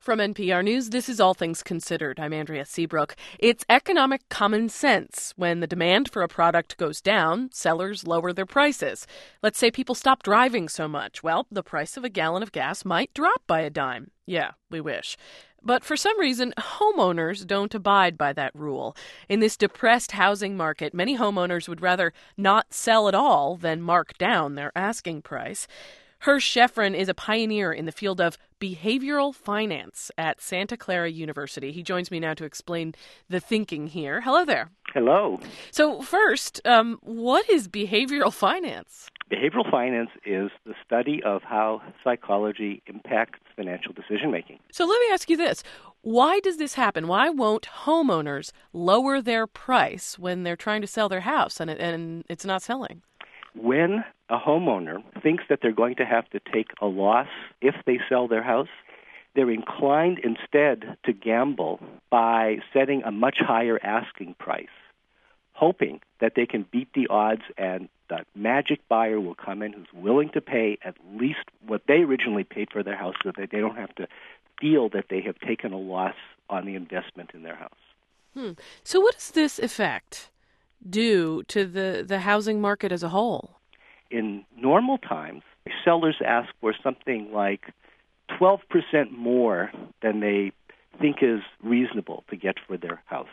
From NPR News, this is All Things Considered. I'm Andrea Seabrook. It's economic common sense. When the demand for a product goes down, sellers lower their prices. Let's say people stop driving so much. Well, the price of a gallon of gas might drop by a dime. Yeah, we wish. But for some reason, homeowners don't abide by that rule. In this depressed housing market, many homeowners would rather not sell at all than mark down their asking price. Hirsch Shefrin is a pioneer in the field of behavioral finance at Santa Clara University. He joins me now to explain the thinking here. Hello there. Hello. So first, what is behavioral finance? Behavioral finance is the study of how psychology impacts financial decision-making. So let me ask you this. Why does this happen? Why won't homeowners lower their price when they're trying to sell their house and it's not selling? When a homeowner thinks that they're going to have to take a loss if they sell their house, they're inclined instead to gamble by setting a much higher asking price, hoping that they can beat the odds and the magic buyer will come in who's willing to pay at least what they originally paid for their house so that they don't have to feel that they have taken a loss on the investment in their house. So what does this effect do to the housing market as a whole? In normal times, sellers ask for something like 12% more than they think is reasonable to get for their house.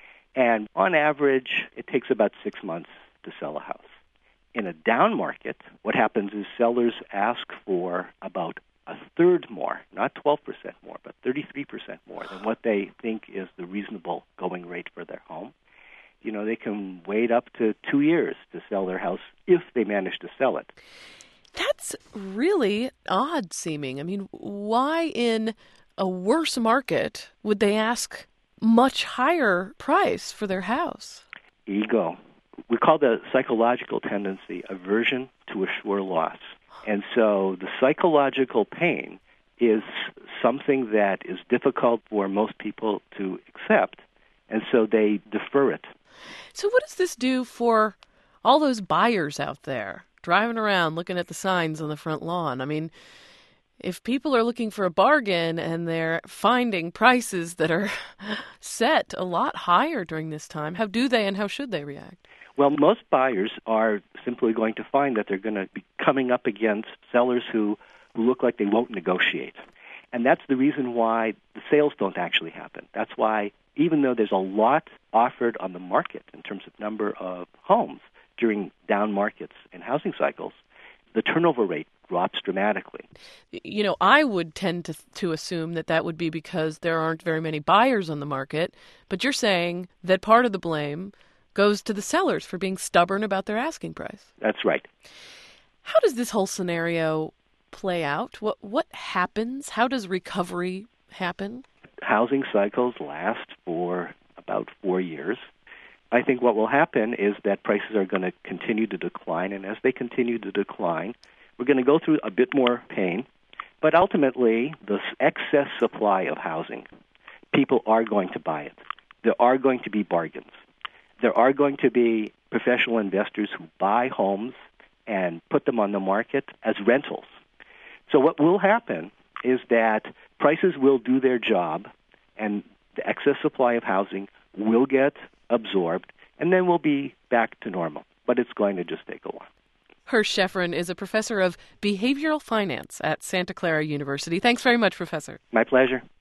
And on average, it takes about 6 months to sell a house. In a down market, what happens is sellers ask for about a third more, not 12% more, but 33% more than what they think is the reasonable going rate for their home. You know, they can wait up to 2 years to sell their house if they manage to sell it. That's really odd seeming. I mean, why in a worse market would they ask much higher price for their house? Ego. We call the psychological tendency aversion to a sure loss. And so the psychological pain is something that is difficult for most people to accept, and so they defer it. So what does this do for all those buyers out there driving around looking at the signs on the front lawn? I mean, if people are looking for a bargain and they're finding prices that are set a lot higher during this time, how do they and how should they react? Well, most buyers are simply going to find that they're going to be coming up against sellers who look like they won't negotiate. And that's the reason why the sales don't actually happen. That's why even though there's a lot offered on the market in terms of number of homes during down markets and housing cycles, the turnover rate drops dramatically. You know, I would tend to assume that would be because there aren't very many buyers on the market, but you're saying that part of the blame goes to the sellers for being stubborn about their asking price. That's right. How does this whole scenario play out? What happens? How does recovery happen? Housing cycles last for about 4 years. I think what will happen is that prices are going to continue to decline, and as they continue to decline, we're going to go through a bit more pain. But ultimately, the excess supply of housing, people are going to buy it. There are going to be bargains. There are going to be professional investors who buy homes and put them on the market as rentals. So what will happen is that prices will do their job and the excess supply of housing will get absorbed, and then we'll be back to normal. But it's going to just take a while. Hirsch Shefrin is a professor of behavioral finance at Santa Clara University. Thanks very much, Professor. My pleasure.